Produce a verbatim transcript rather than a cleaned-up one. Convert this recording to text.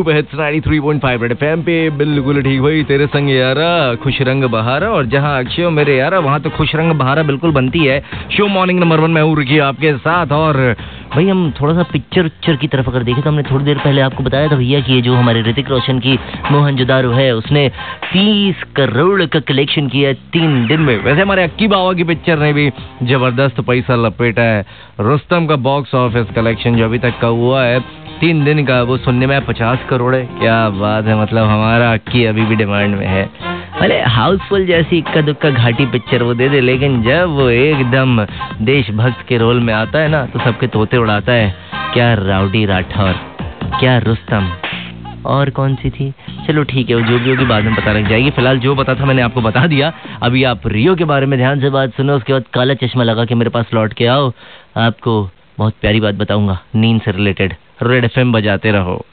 Super hits ninety three point five Red FM पे बिल्कुल ठीक भाई, तेरे संग यारा खुश रंग बहारा, और जहां अक्षय मेरे यारा वहां तो खुश रंग बहारा बिल्कुल बनती है। शो मॉर्निंग नंबर वन में हूँ रुकी आपके साथ। और भाई हम थोड़ा सा पिक्चर उच्चर की तरफ अगर देखें तो हमने थोड़ी देर पहले आपको बताया था भैया कि ये जो हमारे ऋतिक रोशन की मोहनजोदारो है उसने तीस करोड़ का कलेक्शन किया है तीन दिन में। वैसे हमारे अक्की बाबा की पिक्चर ने भी जबरदस्त पैसा लपेटा है। रुस्तम का बॉक्स ऑफिस कलेक्शन जो अभी तक का हुआ है तीन दिन का वो सुनने में पचास करोड़ है। क्या बात है, मतलब हमारा अक्की अभी भी डिमांड में है। अरे हाउसफुल जैसी इक्का दुक्का घाटी पिक्चर वो दे दे, लेकिन जब वो एकदम देशभक्त के रोल में आता है ना तो सबके तोते उड़ाता है। क्या राउडी राठौर, क्या रुस्तम, और कौन सी थी, चलो ठीक है वो जो भी होगी बाद में पता लग जाएगी। फिलहाल जो पता था मैंने आपको बता दिया। अभी आप रियो के बारे में ध्यान से बात सुनो, उसके बाद काला चश्मा लगा के मेरे पास लौट के आओ, आपको बहुत प्यारी बात बताऊंगा नींद से रिलेटेड। रेड एफएम बजाते रहो।